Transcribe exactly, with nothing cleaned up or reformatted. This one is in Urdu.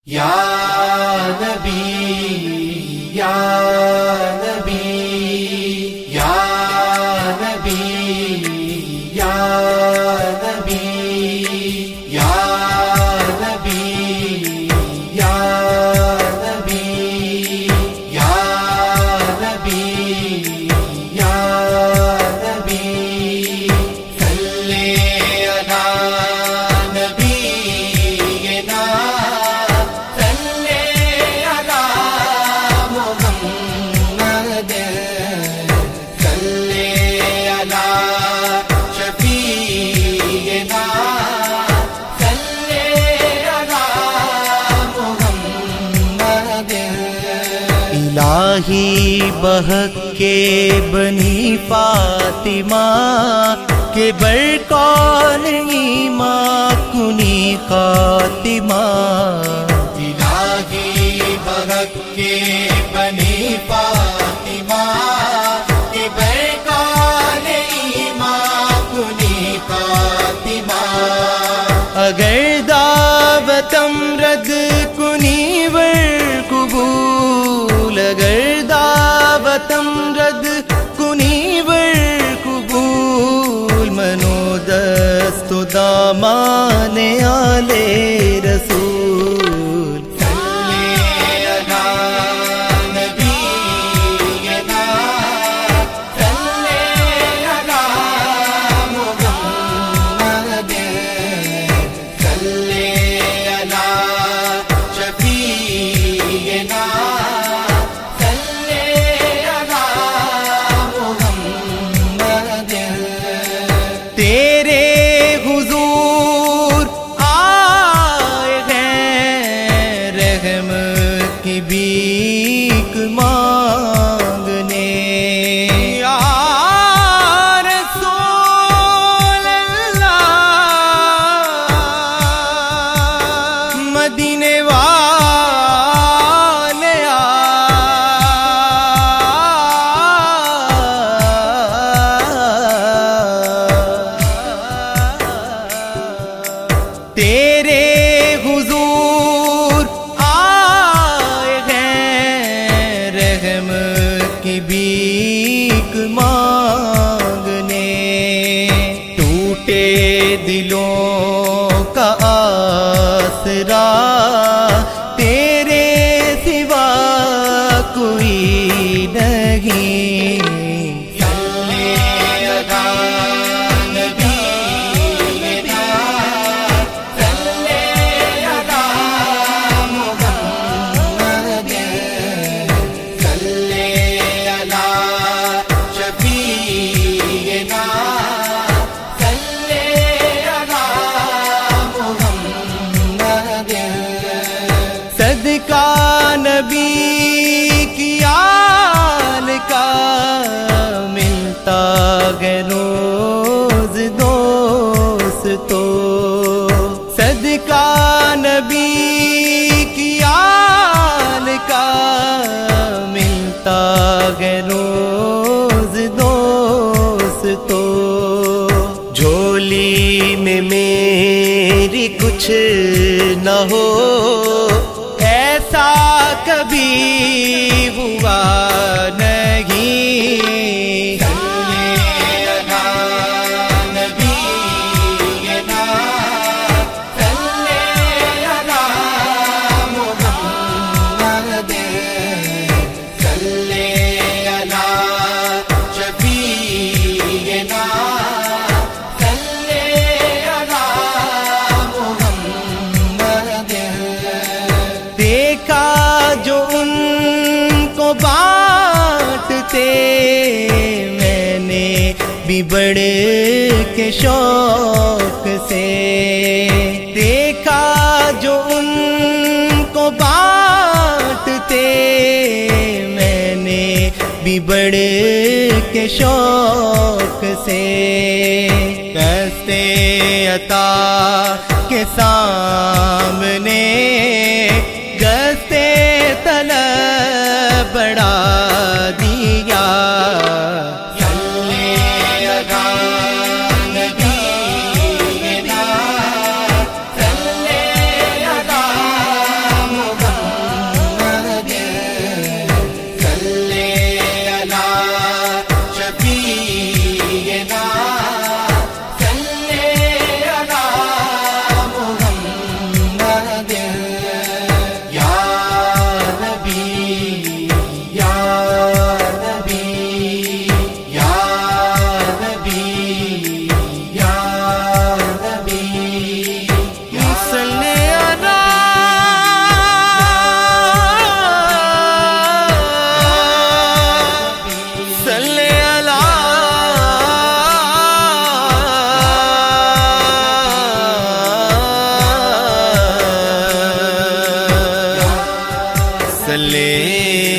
یا نبی یا نبی یا نبی یا نبی یا نبی یا نبی یا نبی یا نبی صلی علی نبینا الہی بہک کے بنی فاطمہ کے بر کون ایماں کنی خاتمہ الہی بہک کے بنی فاطمہ کے بر کون ایماں کنی خاتمہ اگر دعوتم رد کنی ور قبول اگر دعوتم رد کنی ور قبول منو دست و دامان آل رسول بھیک مانگنے یا رسول اللہ مدینے والے تیرے حضور بھیک مانگنے ٹوٹے دلوں کا آسرا تیرے سوا کوئی نہیں صدقہ نبی کی آل کا ملتا ہے روز دوست تو صدقہ نبی کی آل کا ملتا ہے روز دوست تو جھولی میں میری کچھ نہ ہو ایسا کبھی ہوا نہیں جو ان کو بانٹتے میں نے بھی بڑے کے شوق سے دیکھا جو ان کو بانٹتے میں نے بھی بڑے کے شوق سے دستے عطا کے سامنے گستے طلب بڑھا دیا صلی علی نبینا صلی علی چلے